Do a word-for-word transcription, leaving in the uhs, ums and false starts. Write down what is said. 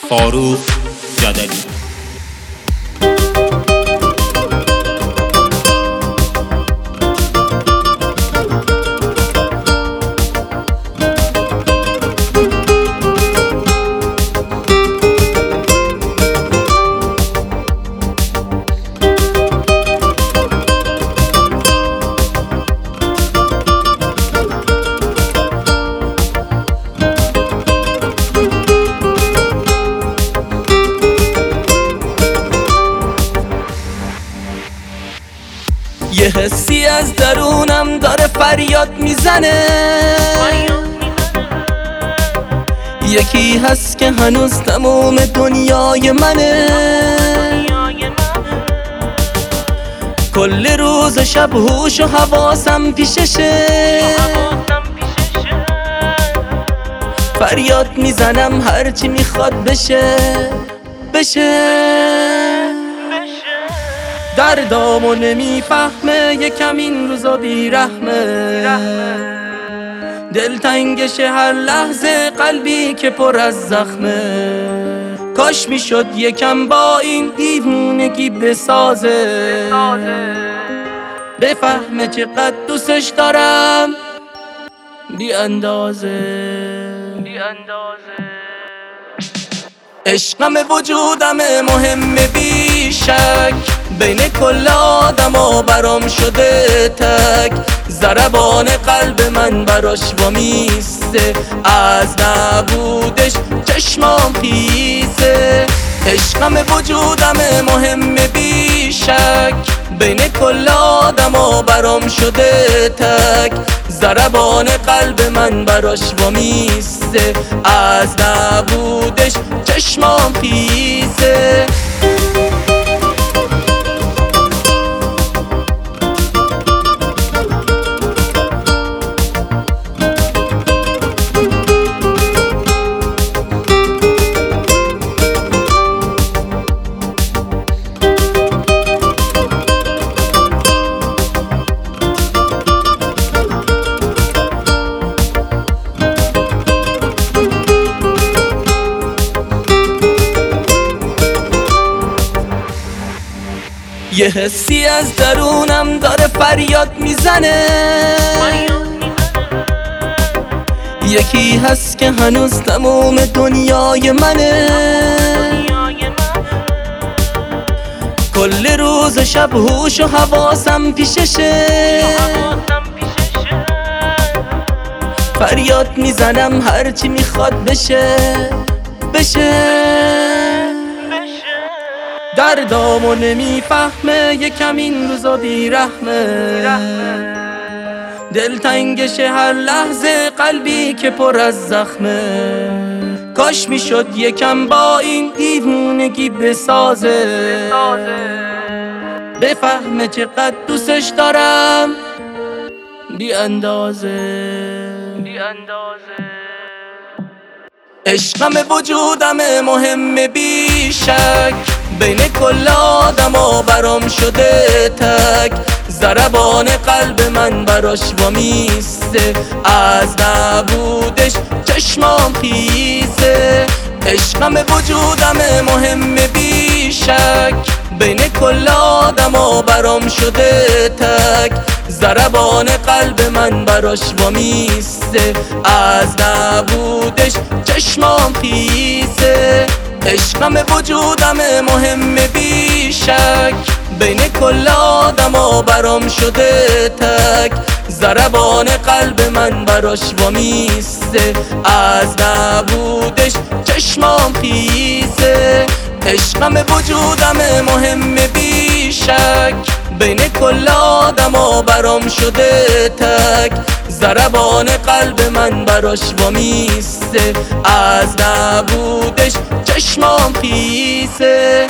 فاروق جدلی. یه حسی از درونم داره فریاد میزنه، یکی هست که هنوز تموم دنیای منه. کل روز و شب هوش و حواسم پیششه، فریاد میزنم هرچی میخواد بشه بشه. دردامو نمیفهمه، یکم این روزا بیرحمه، دلتنگشه هر لحظه، قلبی که پر از زخمه. کاش میشد یکم با این دیوونگی بسازه، بفهمه چقدر دوستش دارم بی اندازه. عشقم وجودمه، مهمه بیشک، بین کل آدم ها برام شده تک. ضربان قلب من براش وامیسته، از نبودش چشمام خیسه. عشقم وجودمه، مهمه بیشک، بین کل آدم ها برام شده تک. ضربان قلب من براش وامیسته، از نبودش چشمام خیسه. یه حسی از درونم داره فریاد میزنه، یکی هست که هنوز تموم دنیای منه. کل روز و شب هوش و حواسم پیششه، فریاد میزنم هرچی میخواد بشه بشه. دردامو نمیفهمه، یکم این روزا بیرحمه، دلتنگشه هر لحظه، قلبی که پر از زخمه. کاش میشد یکم با این دیوونگی بسازه، بفهمه چقدر دوستش دارم بی اندازه. عشقم وجودمه، مهمه بیشک، بین کل آدم ها برام شده تک. ضربان قلب من براش وامیسته، از نبودش چشمام خیسه. عشقم وجودمه، مهمه بیشک، بین کل آدم ها برام شده تک. ضربان قلب من براش وامیسته، از نبودش چشمام خیسه. عشقم وجودمه، مهمه بیشک، بین کل آدم ها برام شده تک. ضربان قلب من براش وامیسته، از نبودش چشمام خیسه. عشقم وجودمه، مهمه بیشک، بین کل آدم ها برام شده تک. ضربان قلب من براش وامیسته، از نبودش چشمام خیسه.